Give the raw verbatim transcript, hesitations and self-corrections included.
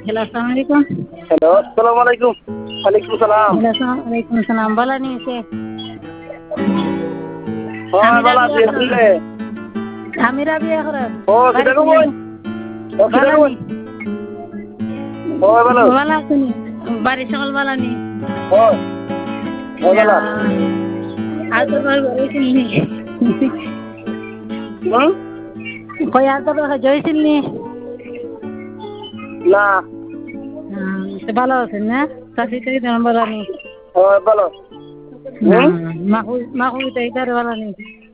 Hello, আসসালামু আলাইকুম। Hello, আসসালামু আলাইকুম। ওয়ালাইকুম সালাম। হ্যালো, আসসালামু আলাইকুম সালাম। বালা নিয়েছে হ্যাঁ, স্বামীরা ভালো আছি। বিয়া করেন আপনি? স্বামীরা বিয়া করেন ও বাড়ি কিটা চলে কই? ও কিটা কই? বালানি ও ভালো। বালা আছেনি বাড়ি সকল বালানি ও ও ভালো। আর তোর ভাই জয়ছিলনি হুম? কই আর তোর ভাই জয়ছিলনি না। ভালো আছেন না চাষি টাই তেমন বালানি ও ভালো। হুম? মাকু মাকু তাই তার বালানি